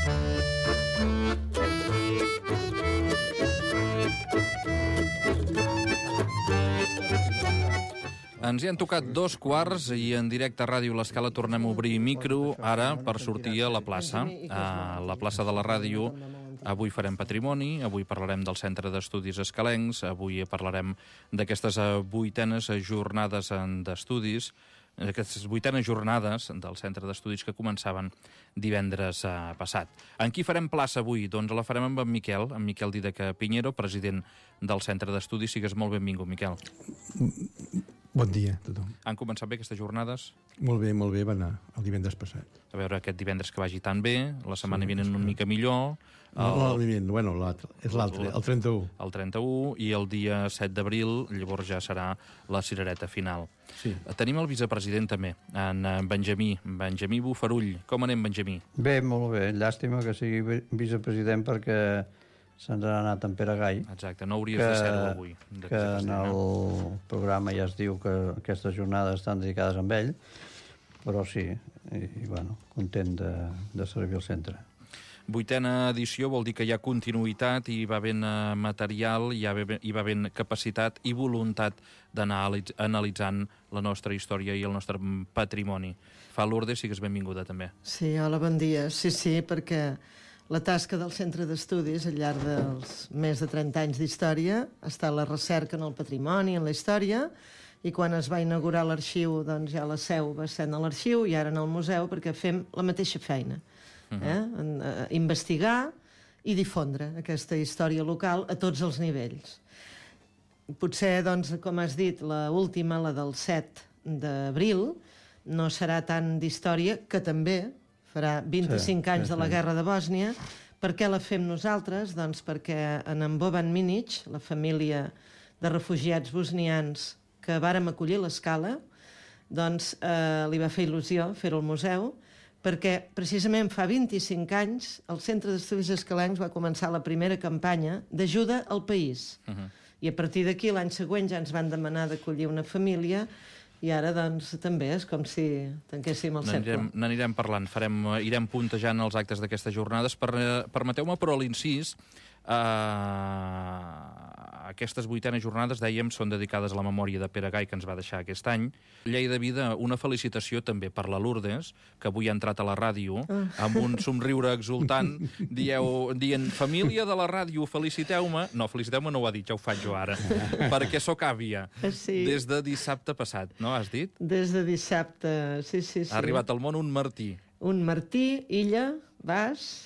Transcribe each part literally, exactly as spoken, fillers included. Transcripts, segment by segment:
Ens hi han tocat dos quarts i en directe a Ràdio L'Escala tornem a obrir micro ara per sortir a la plaça. A la plaça de la ràdio avui farem patrimoni, avui parlarem del Centre d'Estudis Escalencs, avui parlarem d'aquestes vuitenes jornades d'estudis, aquestes vuitenes jornades del Centre d'Estudis que començaven divendres passat. En qui farem plaça avui? Doncs la farem amb en Miquel, en Miquel Didaca Piñero, president del Centre d'Estudis. Sigues molt benvingut, Miquel. Bon dia a tothom. Han començat bé aquestes jornades? Molt bé, molt bé, va anar el divendres passat. A veure, aquest divendres que vagi tan bé, la setmana sí, vinent una mica millor. El... No, el vinent, bueno, l'altre, és l'altre, el trenta-u. El trenta-u, i el dia set d'abril, llavors ja serà la cirereta final. Sí. Tenim el vicepresident també, en Benjamí, Benjamí Bofarull. Com anem, Benjamí? Bé, molt bé. Llàstima que sigui vicepresident perquè se'ns ha anat en Pere Gai. Exacte, no hauries que, de ser-ho avui. De que en el programa ja es diu que aquestes jornades estan dedicades amb ell, però sí, i, i bueno, content de, de servir al centre. Vuitena edició vol dir que hi ha continuïtat, hi va ben material, hi, ha ben, hi va ben capacitat i voluntat d'anar analitzant la nostra història i el nostre patrimoni. Fa Lourdes, sigues benvinguda també. Sí, hola, bon dia. Sí, sí, perquè la tasca del Centre d'Estudis al llarg dels més de trenta anys d'història ha estat la recerca en el patrimoni, en la història, i quan es va inaugurar l'arxiu, doncs ja la seu va ser en l'arxiu i ara en el museu, perquè fem la mateixa feina. Uh-huh. eh? en, eh, investigar i difondre aquesta història local a tots els nivells. Potser, doncs, com has dit, la última, la del set d'abril, no serà tant d'història, que també farà vint-i-cinc sí, anys sí, de la guerra de Bòsnia. Per què la fem nosaltres? Doncs perquè en Boban Minic, la família de refugiats bosnians que vàrem acollir a l'Escala, doncs eh, li va fer il·lusió fer-ho al museu, perquè precisament fa vint-i-cinc anys el Centre d'Estudis Escalencs va començar la primera campanya d'ajuda al país. Uh-huh. I a partir d'aquí l'any següent ja ens van demanar d'acollir una família i ara doncs també és com si tanquéssim el cercle. N'anirem parlant, farem, irem puntejant els actes d'aquestes jornades. Per, permeteu-me, però, l'incís, eh, aquestes vuitenes jornades, dèiem, són dedicades a la memòria de Pere Gai, que ens va deixar aquest any. Llei de vida, una felicitació també per la Lourdes, que avui ha entrat a la ràdio, amb un somriure exultant, dieu, dient, família de la ràdio, feliciteu-me. No, feliciteu-me no ho ha dit, ja ho faig jo ara, perquè sóc àvia, sí. Des de dissabte passat, no has dit? Des de dissabte, sí, sí, sí. Ha arribat al món un Martí. Un Martí, Illa, Bas,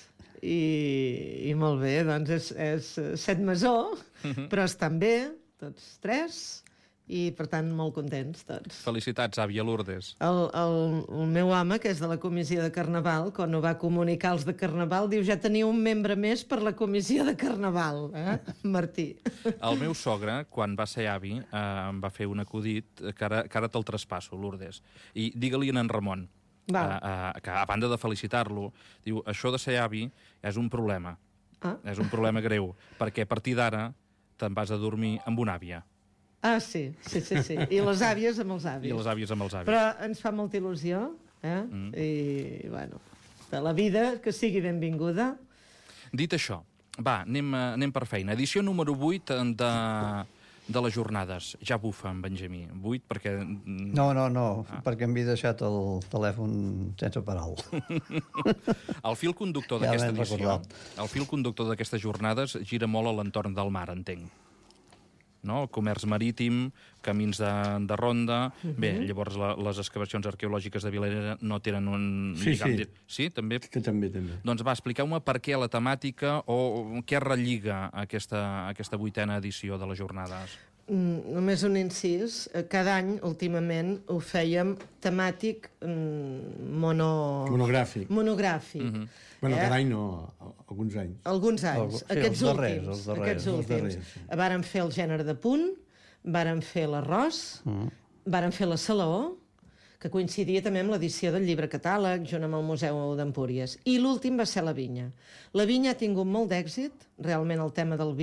i, i molt bé, doncs és, és set masó, uh-huh. però estan bé, tots tres, i per tant molt contents tots. Felicitats, àvia Lourdes. El, el, el meu home, que és de la comissió de Carnaval, quan ho va comunicar els de Carnaval, diu, ja teniu un membre més per la comissió de Carnaval, eh, Martí? El meu sogre, quan va ser avi, eh, em va fer un acudit que ara, que ara te'l traspasso, Lourdes. I digue-li a en Ramon, uh, uh, que a banda de felicitar-lo, diu, això de ser avi és un problema. Ah. És un problema greu, perquè a partir d'ara te'n vas a dormir amb una àvia. Ah, sí, sí, sí, sí. I les àvies amb els avis. I les àvies amb els avis. Però ens fa molta il·lusió, eh? Mm. I, bueno, de la vida, que sigui benvinguda. Dit això, va, anem, anem per feina. Edició número vuit de, de les jornades. Ja bufa, en Benjamí. vuit perquè... No, no, no, ah. perquè em havia deixat el telèfon sense paral. El fil conductor ja d'aquesta edició, el fil conductor d'aquestes jornades gira molt a l'entorn del mar, entenc. No? Comerç marítim, camins de, de ronda... Uh-huh. Bé, llavors la, les excavacions arqueològiques de Vilanera no tenen un... Sí, sí. De... Sí, també? Que també, també. Doncs va, expliqueu-me per què la temàtica o què relliga aquesta, aquesta vuitena edició de les jornades. Mm, només un incís. Cada any, últimament, ho fèiem temàtic mm, mono... monogràfic. Monogràfic. Uh-huh. Bueno, cada any no, alguns anys. Alguns anys, sí, aquests els últims. Darrers, els darrers, aquests últims. Els darrers, sí. Vàrem fer el gènere de punt, vàrem fer l'arròs, uh-huh. vàrem fer la salaó, que coincidia també amb l'edició del llibre catàleg, junt amb el Museu d'Empúries. I l'últim va ser la vinya. La vinya ha tingut molt d'èxit, realment el tema del vi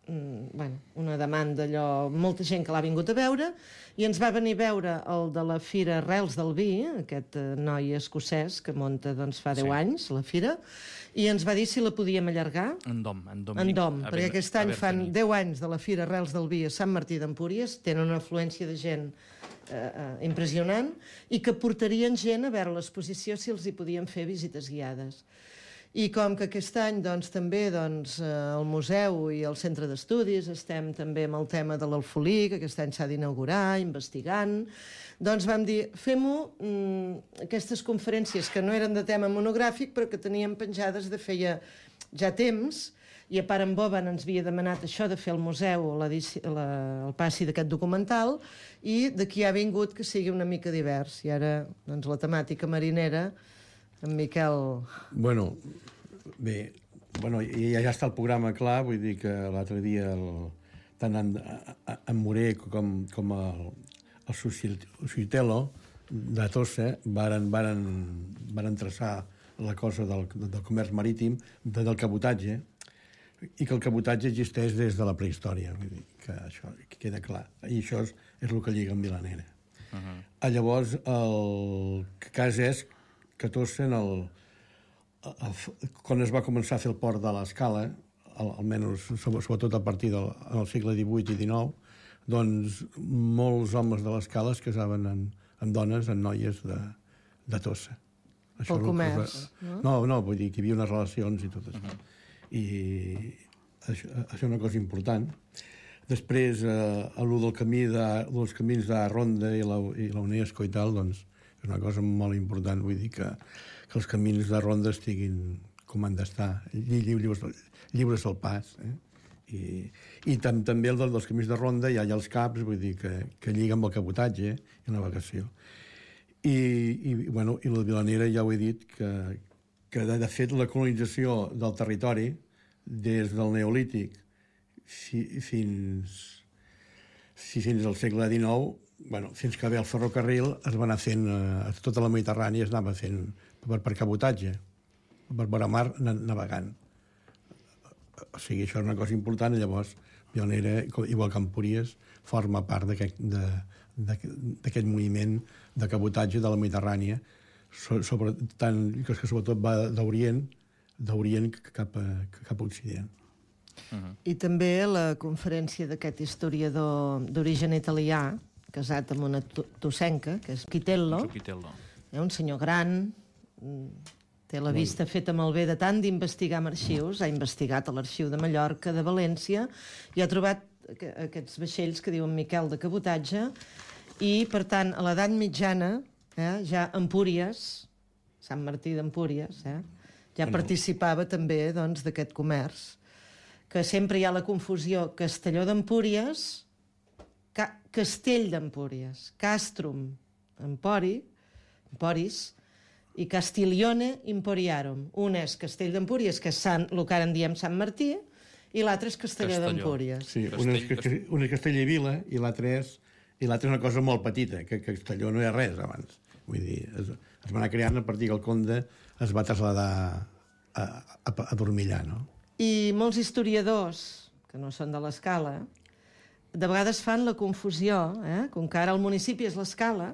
mm, bueno, una demanda allò, molta gent que l'ha vingut a veure, i ens va venir a veure el de la Fira Arrels del Vi, aquest eh, noi escocès que munta doncs, fa deu Sí. anys la fira, i ens va dir si la podíem allargar. En Dom, en Dom. En Dom, perquè aquest any fan deu anys de la Fira Arrels del Vi a Sant Martí d'Empúries, tenen una afluència de gent eh, eh, impressionant, i que portarien gent a veure l'exposició si els hi podien fer visites guiades. I com que aquest any doncs, també doncs, el museu i el centre d'estudis estem també amb el tema de l'Alfolí, que aquest any s'ha d'inaugurar, investigant, doncs vam dir, fem-ho, mm, aquestes conferències que no eren de tema monogràfic, però que teníem penjades de feia ja temps, i a part en Boban ens havia demanat això de fer al museu la, el passi d'aquest documental, i d'aquí ha vingut que sigui una mica divers. I ara doncs, la temàtica marinera, en Miquel... Bueno, bé, bueno, ja, ja està el programa clar, vull dir que l'altre dia el, tant en, en Moré com, com el, el Societelo de Tossa varen, varen, varen traçar la cosa del, del comerç marítim, de, del cabotatge, i que el cabotatge existeix des de la prehistòria, vull dir que això que queda clar. I això és, és el que lliga amb Vilanera. Uh -huh. A llavors, el cas és que Tossa, en el, el, quan es va començar a fer el port de l'Escala, al, almenys sobretot a partir del en el segle divuit i dinou, doncs molts homes de l'Escala es casaven amb, amb dones, amb noies de, de Tossa. Això pel comerç, cosa... no? No, no, vull dir que hi havia unes relacions i tot això. Uh -huh. I això, això és una cosa important. Després, eh, allò del camí de, dels camins de Ronda i la, i la UNESCO i tal, doncs, és una cosa molt important, vull dir que, que els camins de Ronda estiguin com han d'estar, lliures, lliures al pas. Eh? I, i tam, també el dels camins de Ronda hi ha, hi ha els caps, vull dir que, que lliga amb el cabotatge i la navegació. I, i, bueno, i la Vilanera ja ho he dit, que, que de, de fet la colonització del territori des del Neolític fi, fins, fins al segle dinou, bueno, fins que ve el ferrocarril es va anar fent, eh, tota la Mediterrània es anava fent per, per cabotatge, per vora mar navegant. O sigui, això és una cosa important, i llavors Vilanera, igual que Empúries, forma part d'aquest moviment de cabotatge de la Mediterrània, sobre, tant, que sobretot va d'Orient, d'Orient cap a, cap a Occident. Uh-huh. I també la conferència d'aquest historiador d'origen italià, casat amb una tossenca, que és Quitello, eh, un senyor gran, té la vista feta molt bé de tant d'investigar en arxius, ha investigat a l'arxiu de Mallorca, de València, i ha trobat aquests vaixells que diuen Miquel de cabotatge, i, per tant, a l'edat mitjana, eh, ja Empúries, Sant Martí d'Empúries, eh, ja bueno. participava també doncs, d'aquest comerç, que sempre hi ha la confusió Castelló d'Empúries, Ca Castell d'Empúries, Castrum, Empori, Emporis, i Castiglione Imporiarum. Un és Castell d'Empúries, que és Sant, el que ara en diem Sant Martí, i l'altre és Castelló, Castelló. d'Empúries. Sí, un és, Castell, un és Castell i Vila, i l'altre és, i l'altre és una cosa molt petita, que Castelló no hi ha res abans. Vull dir, es, es va anar creant a partir que el conde es va traslladar a, a, a dormir allà, no? I molts historiadors, que no són de l'Escala, de vegades fan la confusió, eh? Com que ara el municipi és l'Escala,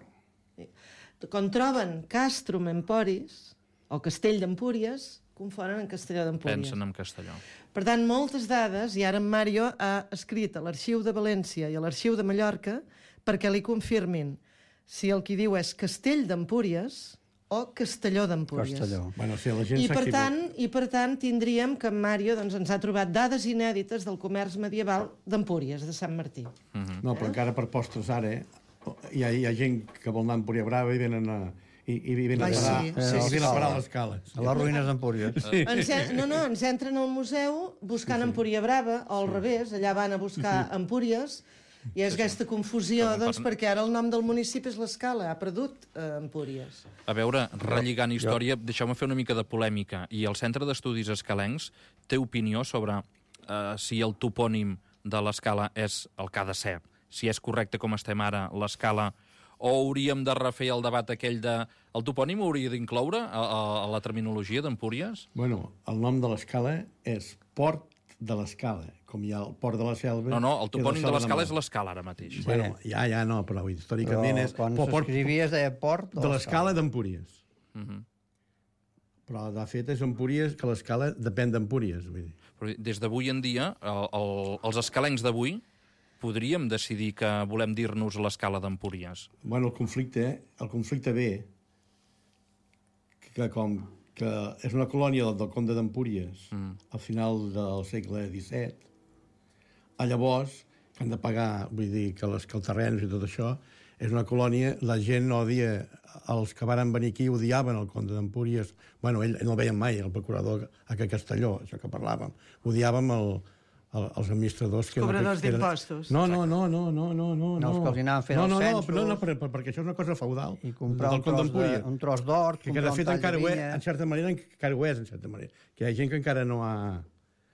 quan troben Castrum Emporis o Castell d'Empúries, confonen en Castelló d'Empúries. Pensen en Castelló. Per tant, moltes dades, i ara en Mario ha escrit a l'Arxiu de València i a l'Arxiu de Mallorca perquè li confirmin si el que diu és Castell d'Empúries o Castelló d'Empúries. Castelló. Bueno, sí, la gent I, per tant, I per tant tindríem que en Mario doncs, ens ha trobat dades inèdites del comerç medieval d'Empúries, de Sant Martí. Uh-huh. No, però encara per postres ara hi ha, hi ha gent que vol anar a Empúria Brava i venen a, i, i venen a parar, sí, sí, sí, sí, a parar les cales. A les ruïnes d'Empúries. Sí. Ens en, no, no, ens entren al museu buscant sí, sí. Empúria Brava, o al sí. revés, allà van a buscar sí. Empúries, i és aquesta confusió, doncs, perquè ara el nom del municipi és l'Escala, ha perdut eh, Empúries. A veure, relligant història, deixeu-me fer una mica de polèmica. I el Centre d'Estudis Escalencs té opinió sobre eh, si el topònim de l'Escala és el que ha de ser, si és correcte com estem ara, l'Escala, o hauríem de refer el debat aquell de... El topònim hauria d'incloure a, a, a la terminologia d'Empúries? Bueno, el nom de l'Escala és Port de l'Escala, com hi ha el Port de la Selva... No, no, el topònim de l'Escala Mar. és l'Escala, ara mateix. Sí. Bueno, ja, ja, no, però històricament Però és... quan Port- s'escrivia es deia Port de l'Escala d'Empúries. Uh -huh. Però, de fet, és Empúries, que l'Escala depèn d'Empúries, vull dir. Però des d'avui en dia, el, el, els escalencs d'avui, podríem decidir que volem dir-nos l'Escala d'Empúries. Bueno, el conflicte, el conflicte ve que com que és una colònia del, del comte d'Empúries mm. al final del segle disset, a llavors, que han de pagar, vull dir, que, les, que els terrenys i tot això, és una colònia, la gent odia, els que varen venir aquí odiaven el comte d'Empúries, bueno, ell, ell no el veien mai, el procurador a Castelló, això que parlàvem, odiàvem el, el, els administradors... Que Cobradors que eren... d'impostos. No, no, no, no, no, no, no. No, els que els hi anaven fent no, els no, censos. No, no, no, per, per, perquè això és una cosa feudal. I comprar del un comte tros, de, d'Empúries. un tros d'or, Que, que comprar de un fet tall encara de ho és, vinya... en certa manera, encara ho és, en certa manera. Que hi ha gent que encara no ha,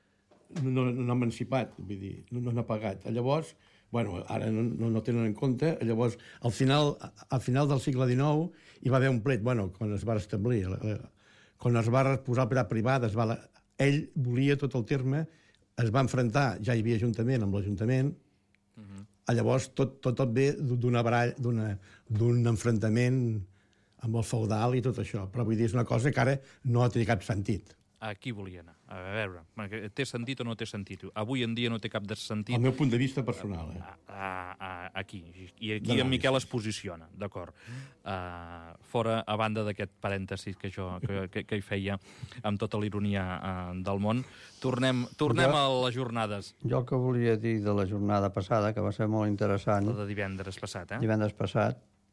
no, no, no ha emancipat, vull dir, no, no ha pagat. Llavors, bueno, ara no, no, no tenen en compte, llavors, al final, al final del segle dinou hi va haver un plet, bueno, quan es va establir, quan es va posar per a privat, es va, ell volia tot el terme, es va enfrontar, ja hi havia ajuntament amb l'Ajuntament, uh -huh. llavors tot, tot, tot ve d'una barall, d'un enfrontament amb el feudal i tot això, però vull dir, és una cosa que ara no té cap sentit. Aquí volia anar. A veure, té sentit o no té sentit? Avui en dia no té cap de sentit. El meu punt de vista personal, eh? A, a, aquí. I aquí en Miquel es posiciona, d'acord. Uh, fora, a banda d'aquest parèntesis que jo que, que, que hi feia amb tota l'ironia uh, del món, tornem, tornem jo, a les jornades. Jo el que volia dir de la jornada passada, que va ser molt interessant... La de divendres passat, eh? Divendres passat.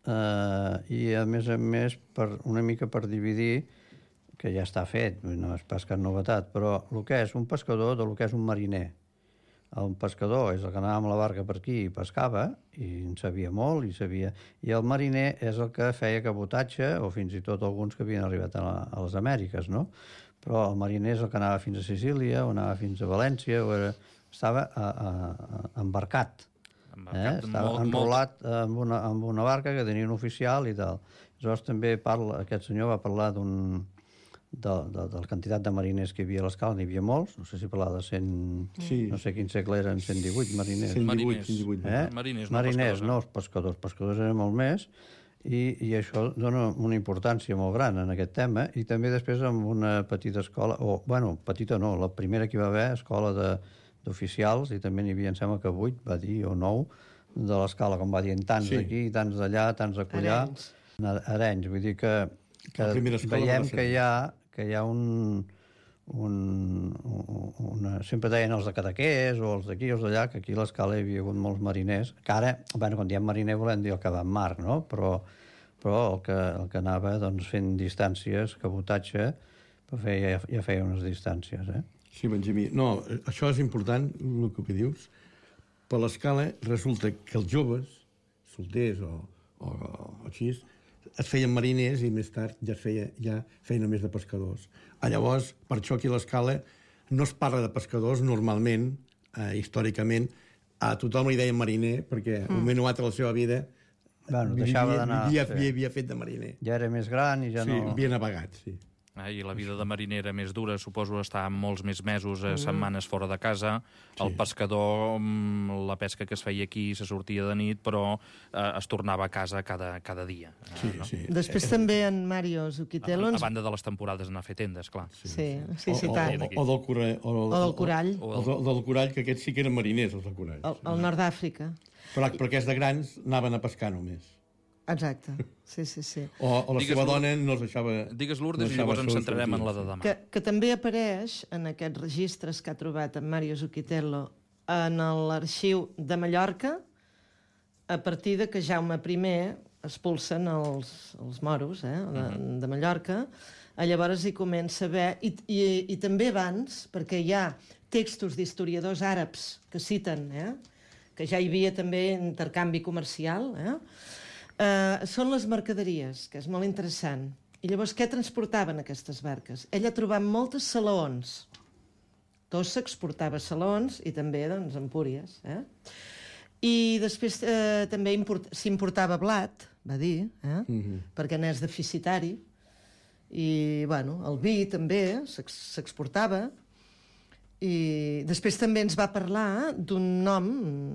Uh, I, a més a més, per, una mica per dividir, que ja està fet, no és pas cap novetat, però el que és un pescador del que és un mariner. El pescador és el que anava amb la barca per aquí i pescava, i en sabia molt, i sabia... I el mariner és el que feia cabotatge, o fins i tot alguns que havien arribat a, la, a les Amèriques, no? Però el mariner és el que anava fins a Sicília, o anava fins a València, o era... estava a, a, a, embarcat. Eh? Estava molt, enrolat molt... amb, una, amb una barca que tenia un oficial i tal. Aleshores també parla, aquest senyor va parlar d'un... De, de, de la quantitat de mariners que hi havia a l'Escala, n'hi havia molts, no sé si parlava de cent... Sí. No sé quin segle eren, cent divuit mariners. cent divuit, cent divuit. Eh? Mariners, no mariners, pescadors. no els pescadors. Pescadors eren molt més, i, i això dona una importància molt gran en aquest tema, i també després amb una petita escola, o, bueno, petita no, la primera que hi va haver, escola d'oficials, i també n'hi havia, em sembla que vuit, va dir, o nou, de l'Escala, com va dir, tants sí. d'aquí, tants d'allà, tants d'acollar. Arenys. Arenys, vull dir que que veiem que hi ha, que hi ha un, un, una... Sempre deien els de Cadaqués o els d'aquí o els d'allà, que aquí a l'Escala hi havia hagut molts mariners, que ara, bueno, quan diem mariner volem dir el que va en mar, no? Però, però el, que, el que anava doncs, fent distàncies, cabotatge, feia, ja feia unes distàncies, eh? Sí, Benjamí. No, això és important, el que dius. Per l'Escala resulta que els joves, solters o, o, o així, es feien mariners i més tard ja es feia ja feina més de pescadors. A llavors, per això aquí a l'Escala no es parla de pescadors normalment, eh, històricament, a tothom li deien mariner perquè mm. un moment o altre de la seva vida bueno, deixava d'anar, havia, sí. havia, havia fet de mariner. Ja era més gran i ja sí, no... Sí, havia navegat, sí. Eh, I la vida de mariner era més dura, suposo estar molts més mesos, eh, setmanes fora de casa. Sí. El pescador, la pesca que es feia aquí, se sortia de nit, però eh, es tornava a casa cada, cada dia. Eh, Sí, no? sí. Després eh, també en Mario Zucchitello... A, ens... a banda de les temporades d'anar a fer tendes, clar. Sí, sí, sí, sí o, tant. o, o, del corall, o, O del corall. O, o, o del corall, que aquests sí que eren mariners, els del corall. Al, al nord d'Àfrica. Però perquè els de grans anaven a pescar només. Exacte, sí, sí, sí. O, o la Digues seva Lourdes, dona no els deixava... Digues Lourdes no i llavors ens sols centrarem sortir, en la de sí. demà. Que, que també apareix en aquests registres que ha trobat en Mario Zucchitello en l'arxiu de Mallorca, a partir de que Jaume primer expulsen els, els moros eh, de, Mhm. de Mallorca. Llavors hi comença a haver... I, i, i també abans, perquè hi ha textos d'historiadors àrabs que citen eh, que ja hi havia també intercanvi comercial, eh? Uh, són les mercaderies, que és molt interessant. I llavors, què transportaven aquestes barques? Ell ha trobat moltes salaons. Tot s'exportava a salaons i també, doncs, empúries. Eh? I després eh, també import... s'importava blat, va dir, eh? Mm-hmm. perquè n'és deficitari. I, bueno, el vi també s'exportava. I després també ens va parlar d'un nom,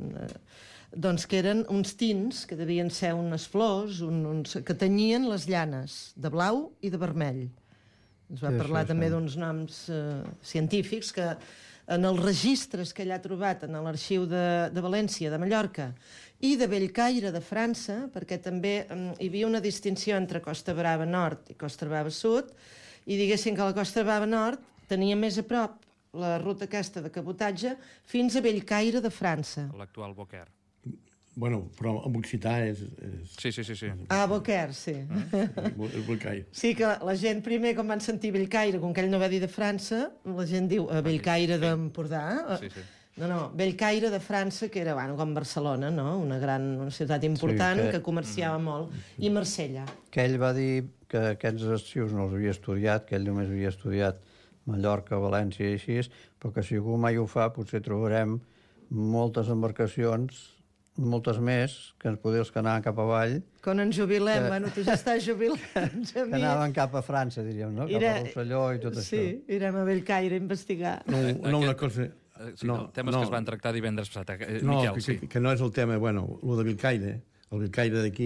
doncs que eren uns tins, que devien ser unes flors, un, uns, que tenyien les llanes, de blau i de vermell. Ens va Sí, parlar sí, també sí. d'uns noms eh, científics que en els registres que ell ha trobat en l'arxiu de, de València, de Mallorca, i de Bellcaire, de França, perquè també eh, hi havia una distinció entre Costa Brava Nord i Costa Brava Sud, i diguéssim que la Costa Brava Nord tenia més a prop la ruta aquesta de cabotatge fins a Bellcaire de França. L'actual Boquer. Bueno, però en occità és... és... Sí, sí, sí, sí. Ah, Boquer, sí. és Bellcaire. Sí, que la gent primer, quan van sentir Bellcaire, com que ell no va dir de França, la gent diu eh, Bellcaire d'Empordà. Sí, sí. No, no, Bellcaire de França, que era, bueno, com Barcelona, no? Una gran una ciutat important Sí, que... que- que comerciava molt. I Marsella. Que ell va dir que aquests arxius no els havia estudiat, que ell només havia estudiat Mallorca, València i així, però que si algú mai ho fa potser trobarem moltes embarcacions, moltes més, que ens podries anar cap avall, Quan ens jubilem, Que- bueno, tu ja estàs jubilat, que anaven cap a França, diríem, no? Cap Ira- a Rosselló i tot Sí, això. irem a Bellcaire a investigar. No, no una Aquest- cosa... Eh, Sí, no, temes que es van tractar divendres passat. Eh, No, Miquel, que, sí. que, que no és el tema, bueno, el de Bellcaire, el Bellcaire d'aquí,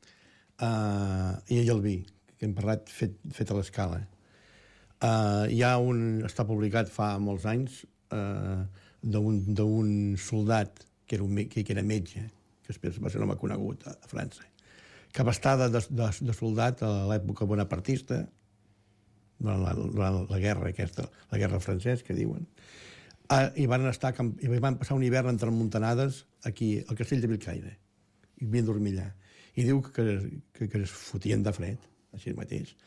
uh, i el vi, que hem parlat fet, fet a l'escala. Uh, hi ha un... Està publicat fa molts anys uh, d'un soldat que era, un, me- que, que era metge, que després va ser un home conegut a, a França, que va estar de, de, de soldat a l'època bonapartista, durant la, durant la guerra aquesta, la guerra francesa, que diuen. Ah, i van estar i van passar un hivern entre muntanades aquí al castell de Bellcaire i havien de dormir allà i diu que, que, que es fotien de fred així mateix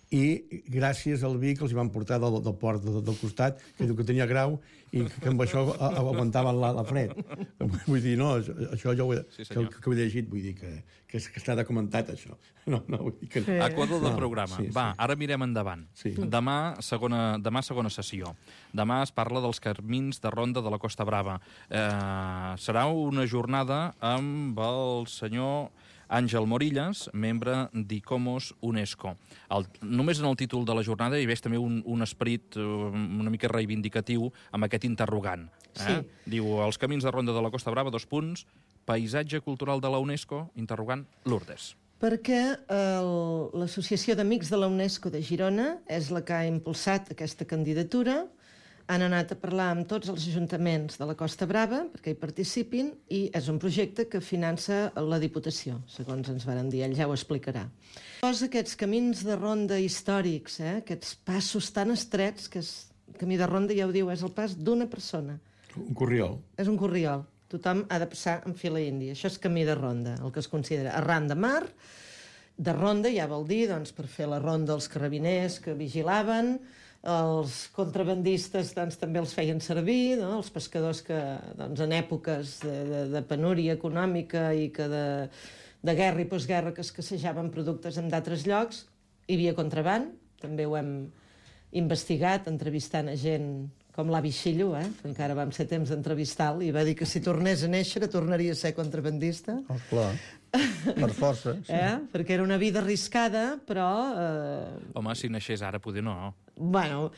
i gràcies al vi que els hi van portar del, del port del, del costat, que diu que tenia grau i que amb això a- a- aguantaven la, la fred. Vull dir, no, això jo ho he, Sí, que, senyor. que ho he llegit, vull dir que, que, que està documentat això. No, no, vull dir que no. Sí. Equador del No, programa. sí, Va, sí. ara mirem endavant. Sí. Demà, segona, demà segona sessió. Demà es parla dels camins de ronda de la Costa Brava. Eh, serà una jornada amb el senyor Àngel Morillas, membre d'ICOMOS UNESCO. El, només en el títol de la jornada hi veig també un, un esperit eh, una mica reivindicatiu amb aquest interrogant. Eh? Sí. Diu, els camins de ronda de la Costa Brava, dos punts, paisatge cultural de la UNESCO, interrogant Lourdes. Perquè el- l'Associació d'Amics de la UNESCO de Girona és la que ha impulsat aquesta candidatura. Han anat a parlar amb tots els ajuntaments de la Costa Brava perquè hi participin i és un projecte que finança la Diputació, segons ens varen dir, ell ja ho explicarà. Tots aquests camins de ronda històrics, eh, aquests passos tan estrets, que és, camí de ronda ja ho diu, és el pas d'una persona. Un corriol. És un corriol. Tothom ha de passar en fila índia. Això és camí de ronda, el que es considera arran de mar. De ronda ja vol dir, doncs, per fer la ronda els carabiners que vigilaven, els contrabandistes doncs, també els feien servir, no? Els pescadors que doncs, en èpoques de, de, de penúria econòmica i que de, de guerra i postguerra que escassejaven productes en d'altres llocs, hi havia contraband, també ho hem investigat, entrevistant a gent com l'avi Xillo, eh? que encara vam ser temps d'entrevistar-lo, i va dir que si tornés a néixer tornaria a ser contrabandista. Oh, clar, per força. Sí. Eh? Perquè era una vida arriscada, però... Eh, Home, si naixés ara, poder no. bueno,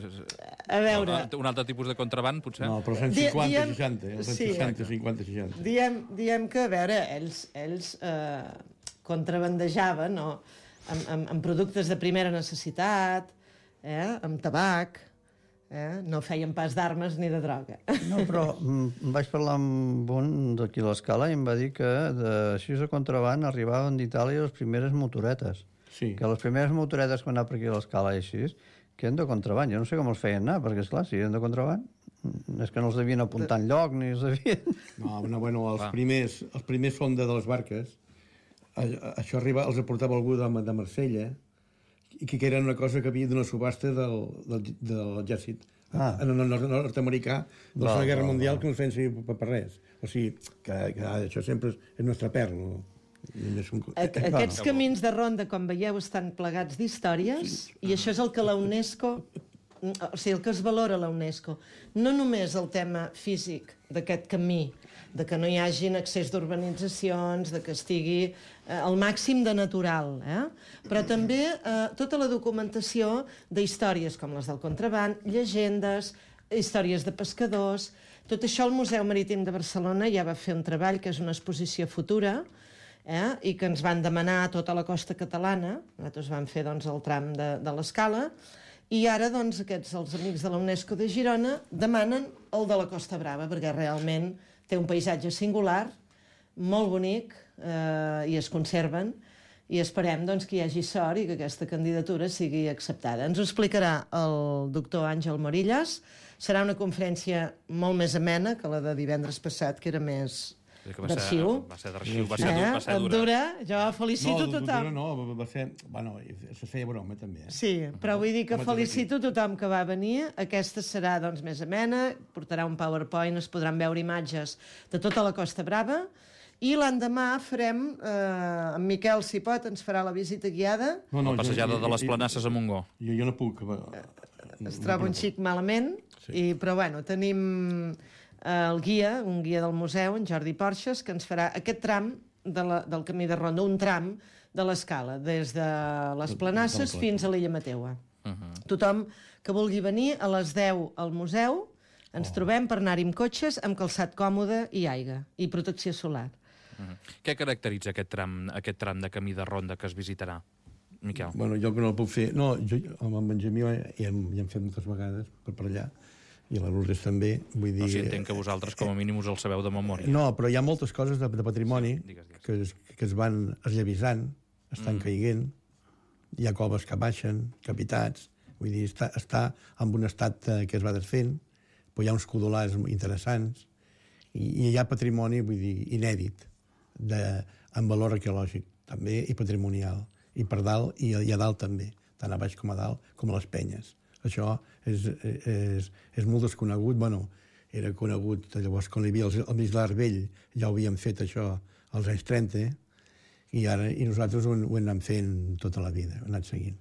a veure... No, un altre tipus de contraband, potser? No, però són Di- cinquanta, diem- seixanta. Els sí. seixanta, cinquanta, seixanta. Diem, diem que, a veure, ells, ells eh, contrabandejaven no? amb, amb, amb productes de primera necessitat, eh? amb tabac, eh? no feien pas d'armes ni de droga. No, però mm, vaig parlar amb un d'aquí a l'Escala i em va dir que de, així de contraband arribaven d'Itàlia les primeres motoretes. Sí. Que les primeres motoretes quan anava per aquí a l'Escala i així, que eren de contraband. Jo no sé com els feien anar, perquè, esclar, si eren de contraband, mm, és que no els devien apuntar enlloc, ni els devien... No, no, bueno, els Clar. primers, els primers són de, de les barques. A, a, això arriba, els aportava algú de, de Marsella, i que, que era una cosa que havia d'una subhasta del, del, de l'exèrcit Ah. ah. nord-americà de la Val, Segona Guerra val, Mundial, val. que no es feien servir per, per res. O sigui, que, que ah, això sempre és, és nostre perlo. És un... Aqu- Aquests camins de ronda, com veieu, estan plegats d'històries, i això és el que la UNESCO, o sigui, el que es valora a la UNESCO. No només el tema físic d'aquest camí, de que no hi hagin accés d'urbanitzacions, de que estigui eh, al màxim de natural, eh? però també eh, tota la documentació d'històries com les del contraband, llegendes, històries de pescadors. Tot això el Museu Marítim de Barcelona ja va fer un treball, que és una exposició futura, eh? I que ens van demanar tota la costa catalana. Nosaltres vam fer doncs, el tram de, de l'Escala, i ara doncs, aquests, els amics de la UNESCO de Girona, demanen el de la Costa Brava, perquè realment té un paisatge singular, molt bonic, eh, i es conserven, i esperem doncs, que hi hagi sort i que aquesta candidatura sigui acceptada. Ens ho explicarà el doctor Àngel Morillas. Serà una conferència molt més amena que la de divendres passat, que era més d'arxiu. Va ser d'arxiu, va ser dura. Va ser dura. Jo felicito no, tothom. No, no, va ser... Bueno, se feia broma, també. Eh? Sí, però vull dir que Home, felicito tothom que va venir. Aquesta serà doncs, més amena, portarà un PowerPoint, es podran veure imatges de tota la Costa Brava, i l'endemà farem, eh, en Miquel, si pot, ens farà la visita guiada. No, no, la passejada de les Planasses a Montgó. Jo, jo no puc... Es troba un xic malament, sí. I, però bueno, tenim eh, el guia, un guia del museu, en Jordi Porxes, que ens farà aquest tram de la, del camí de Ronda, un tram de l'Escala, des de les Planasses fins a l'Illa Mateua. Uh -huh. Tothom que vulgui venir a les deu al museu, ens oh. trobem per anar-hi amb cotxes, amb calçat còmode i aigua, i protecció solar. Uh -huh. Què caracteritza aquest tram, aquest tram de camí de ronda que es visitarà, Miquel? Bueno, jo que no el puc fer... No, jo amb en Benjamí ja hem, ja hem fet moltes vegades per, per allà, i la Lourdes també, vull dir... No, si entenc que vosaltres com a mínim us el sabeu de memòria. No, però hi ha moltes coses de, de patrimoni sí, digues, digues. Que, es, que es van esllevisant, estan mm. caiguent, hi ha coves que baixen, capitats, vull dir, està, està en un estat que es va desfent, però hi ha uns codolars interessants, i, i hi ha patrimoni, vull dir, inèdit, de, en valor arqueològic, també, i patrimonial. I per dalt, i, i a dalt també, tant a baix com a dalt, com a les penyes. Això és, és, és molt desconegut. Bueno, era conegut, llavors, quan hi havia el, el Mislar Vell, ja ho havíem fet això als anys trenta, i ara i nosaltres ho, ho hem anat fent tota la vida, ho hem anat seguint.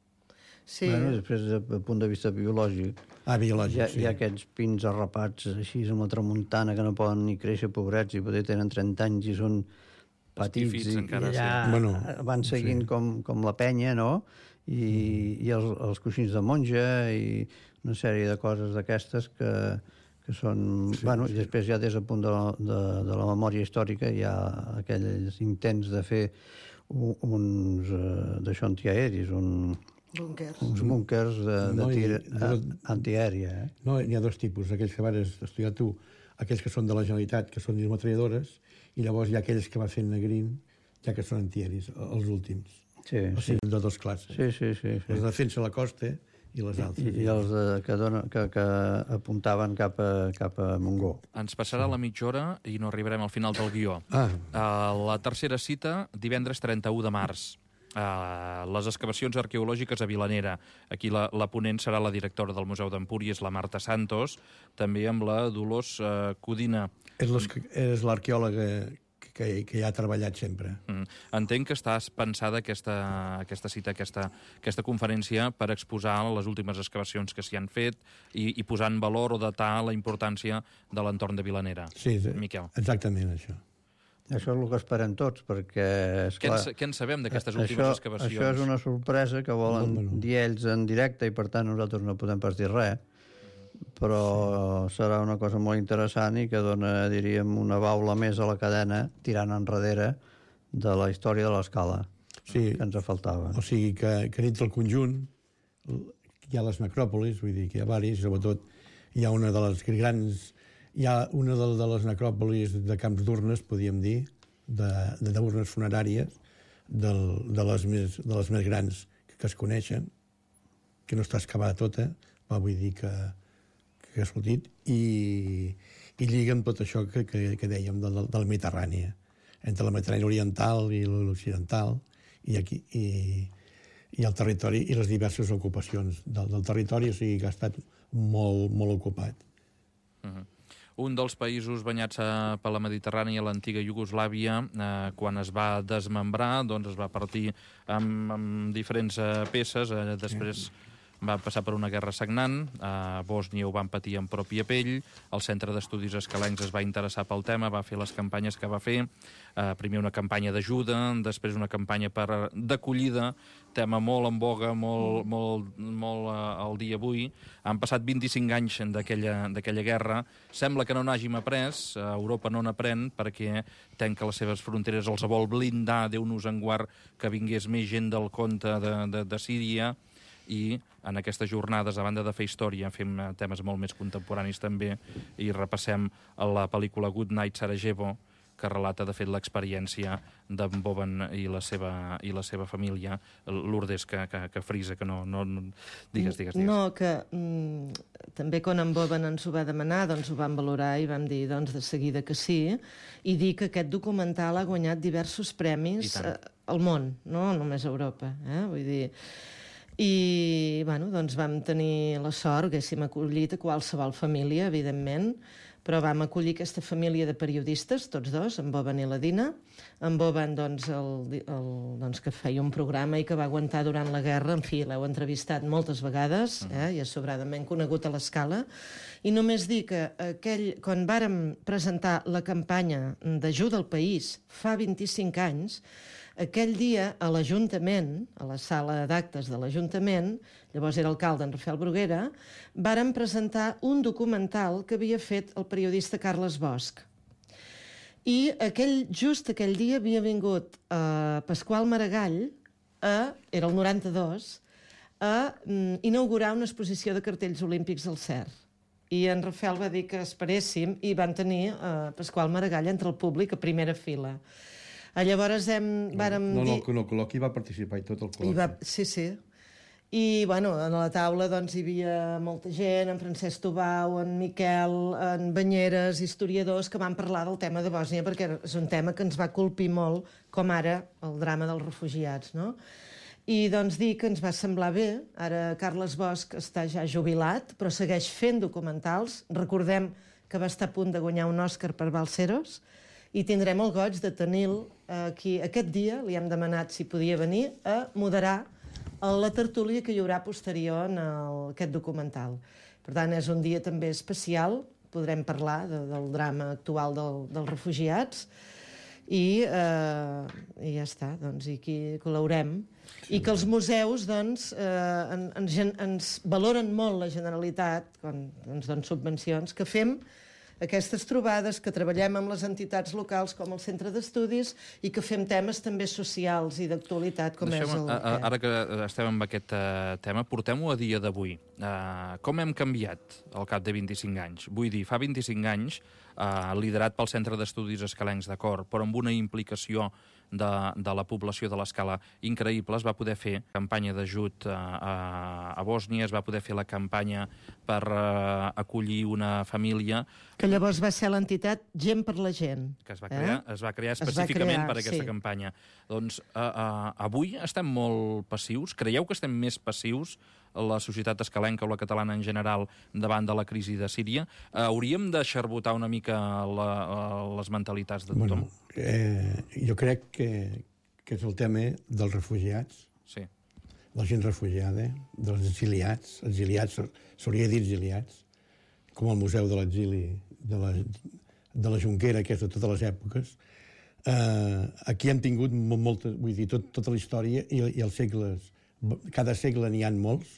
Sí. Bueno, després, des del punt de vista biològic, ah, biològic hi, ha, sí. hi ha aquests pins arrapats així amb la tramuntana que no poden ni créixer, pobrets, i potser tenen trenta anys i són petits, i, encara, i allà sí. bueno, van seguint sí. com, com la penya, no? I, mm. i els, els coixins de monja i una sèrie de coses d'aquestes que, que són... Sí, bueno, sí. I després ja des del punt de la, de, de la memòria històrica hi ha aquells intents de fer un, uns uh, d'això antiaeris, un... Búnkers. Uns búnkers de, de no, tir no, antiaèria. Eh? No, n'hi ha dos tipus, aquells que vas estudiar tu, aquells que són de la Generalitat, que són metralladores, i llavors hi ha aquells que va fent Negrín, ja que són antiaeris, els últims. Sí, o sigui, sí. de dos classes. Sí, sí, sí. sí. Els de defensa a la costa i les altres. I, i els de, que, dona, que, que apuntaven cap a, cap a Montgó. Ens passarà la mitja hora i no arribarem al final del guió. Ah. Uh, la tercera cita, divendres trenta-u de març. Uh, les excavacions arqueològiques a Vilanera. Aquí la, la ponent serà la directora del Museu d'Empúries, la Marta Santos, també amb la Dolors uh, Codina. És l'arqueòloga que, que hi ha treballat sempre. Mm. Entenc que estàs pensada aquesta, aquesta cita, aquesta, aquesta conferència per exposar les últimes excavacions que s'hi han fet i, i posar en valor o datar la importància de l'entorn de Vilanera. Sí, Miquel. Exactament això. Això és el que esperem tots, perquè... Què en, què en sabem d'aquestes últimes això, excavacions? Això és una sorpresa que volen bueno. dir ells en directe i, per tant, nosaltres no podem pas dir res, però sí. serà una cosa molt interessant i que dona, diríem, una baula més a la cadena tirant enrere de la història de l'Escala, sí. que ens faltava. O sigui que, que dins del conjunt hi ha les necròpolis, vull dir que hi ha varis, sobretot hi ha una de les grans... Hi ha una de, de les necròpolis de camps d'urnes, podríem dir, d'urnes funeràries, del, de, les més, de les més grans que, que es coneixen, que no està excavada tota, però vull dir que, que ha sortit, i, i lliga amb tot això que, que, que dèiem de, de la Mediterrània, entre la Mediterrània oriental i l'occidental, i, aquí, i, i el territori, i les diverses ocupacions del, del territori, o sigui que ha estat molt, molt ocupat. Uh-huh. Un dels països banyats per la Mediterrània, l'antiga Iugoslàvia, eh, quan es va desmembrar, doncs es va partir amb, amb diferents eh, peces. Eh, després va passar per una guerra sagnant, a Bòsnia ho van patir en pròpia pell, el Centre d'Estudis Escalencs es va interessar pel tema, va fer les campanyes que va fer, eh, primer una campanya d'ajuda, després una campanya per d'acollida, tema molt en boga, molt, molt, molt eh, al dia avui. Han passat vint-i-cinc anys d'aquella d'aquella guerra, sembla que no n'hàgim après, Europa no n'aprèn perquè tanca les seves fronteres, els vol blindar, Déu-nos en guard, que vingués més gent del compte de, de, de Síria, i en aquestes jornades, a banda de fer història, fem temes molt més contemporanis també, i repassem la pel·lícula Good Night Sarajevo, que relata, de fet, l'experiència d'en Boban i la seva, i la seva família, Lourdes, que, que, que frisa, que no... no, no... Digues, digues, digues. No, que mm, també quan en Boban ens ho va demanar, doncs ho vam valorar i vam dir, doncs, de seguida que sí, i dir que aquest documental ha guanyat diversos premis eh, al món, no només a Europa, eh? Vull dir... I, bueno, doncs vam tenir la sort, haguéssim acollit a qualsevol família, evidentment, però vam acollir aquesta família de periodistes, tots dos, en Boban i la Dina. En Boban, doncs, el, el, doncs, que feia un programa i que va aguantar durant la guerra, en fi, l'heu entrevistat moltes vegades, eh, i és sobradament conegut a l'Escala. I només dir que aquell, quan vàrem presentar la campanya d'ajuda al país fa vint-i-cinc anys, aquell dia, a l'Ajuntament, a la sala d'actes de l'Ajuntament, llavors era alcalde en Rafael Bruguera, vàrem presentar un documental que havia fet el periodista Carles Bosch. I aquell, just aquell dia havia vingut eh, Pasqual Maragall, a, era el noranta-dos, a mm, inaugurar una exposició de cartells olímpics al C E R. I en Rafael va dir que esperéssim i van tenir eh, Pasqual Maragall entre el públic a primera fila. Llavors hem, vàrem no, no, dir... no, el col·loqui va participar i tot el col·loqui. Va... Sí, sí. I, bueno, a la taula doncs, hi havia molta gent, en Francesc Tubau, en Miquel, en Banyeres, historiadors, que van parlar del tema de Bòsnia, perquè és un tema que ens va colpir molt, com ara el drama dels refugiats, no? I doncs dir que ens va semblar bé. Ara Carles Bosch està ja jubilat, però segueix fent documentals. Recordem que va estar a punt de guanyar un Òscar per Balseros, i tindrem el goig de tenir-lo aquí aquest dia. Li hem demanat si podia venir a moderar la tertúlia que hi haurà posterior en el, aquest documental. Per tant, és un dia també especial, podrem parlar de, del drama actual del, dels refugiats, i, eh, i ja està, doncs, i aquí col·laborem. I que els museus, doncs, eh, ens, ens valoren molt la Generalitat, quan ens donen subvencions, que fem aquestes trobades, que treballem amb les entitats locals com el Centre d'Estudis i que fem temes també socials i d'actualitat com és el... Ara que estem amb aquest uh, tema, portem-ho a dia d'avui. Uh, com hem canviat al cap de vint-i-cinc anys? Vull dir, fa vint-i-cinc anys, uh, liderat pel Centre d'Estudis Escalencs, d'acord, però amb una implicació de, de la població de l'Escala increïble, es va poder fer campanya d'ajut a, a, a Bòsnia, es va poder fer la campanya per uh, acollir una família... Que llavors va ser l'entitat Gent per la Gent. Que es va crear, eh? es va crear específicament va crear, per aquesta sí. campanya. Doncs uh, uh, avui estem molt passius? Creieu que estem més passius, la societat escalenca o la catalana en general, davant de la crisi de Síria? Uh, hauríem de xarbotar una mica la, uh, les mentalitats de tothom? Bueno, eh, jo crec que, que és el tema dels refugiats, sí. la gent refugiada, dels exiliats, exiliats, s'hauria de dir exiliats, com el Museu de l'Exili de la, de la Jonquera, que és de totes les èpoques. Eh, aquí hem tingut molta, vull dir, tot, tota la història i, i els segles, cada segle n'hi ha molts,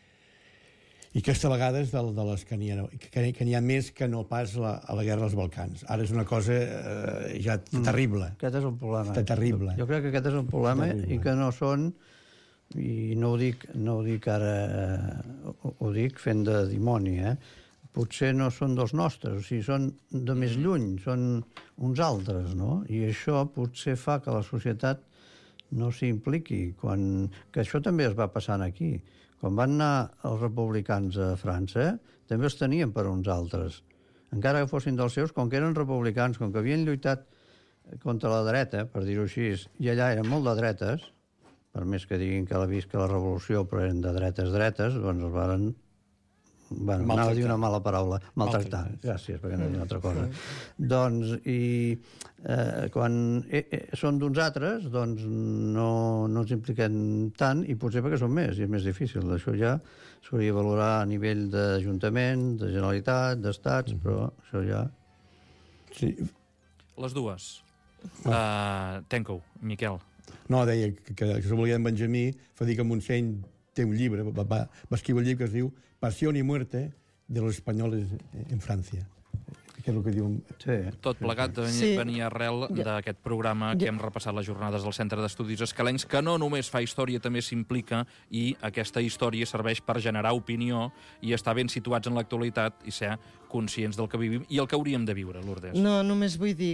i aquesta vegada és de, de les que n'hi ha, que, que n'hi ha més que no pas la, a la guerra dels Balcans. Ara és una cosa eh, ja terrible. Mm, aquest és un problema. Està terrible. Jo crec que aquest és un problema i que no són, i no ho dic, no ho dic ara, eh, ho, ho dic fent de dimoni, eh? Potser no són dels nostres, o sigui, són de més lluny, són uns altres, no? I això potser fa que la societat no s'hi impliqui, quan... que això també es va passant aquí. Quan van anar els republicans a França, també els tenien per uns altres. Encara que fossin dels seus, com que eren republicans, com que havien lluitat contra la dreta, per dir-ho així, i allà eren molt de dretes, per més que diguin que la visca la revolució, però eren de dretes dretes, doncs els varen Bueno, anava a dir una mala paraula. Maltractar. Gràcies, perquè no hi ha una altra cosa. Doncs, i eh, quan eh, eh, són d'uns altres, doncs no, no ens impliquem tant, i potser perquè són més, i és més difícil. Això ja s'hauria de valorar a nivell d'Ajuntament, de Generalitat, d'Estats, però això ja... Sí. Les dues. Uh, Tenco, Miquel. No, deia que, que això volia en Benjamí, fa dir que Montseny té un llibre, va, va, va escriure un llibre que es diu Pasión y muerte de los españoles en Francia. Que és el que diu... Sí. Tot plegat venia, Sí. venia arrel d'aquest programa que hem repassat les jornades del Centre d'Estudis Escalencs, que no només fa història, també s'implica, i aquesta història serveix per generar opinió i estar ben situats en l'actualitat i ser conscients del que vivim i el que hauríem de viure, Lourdes. No, només vull dir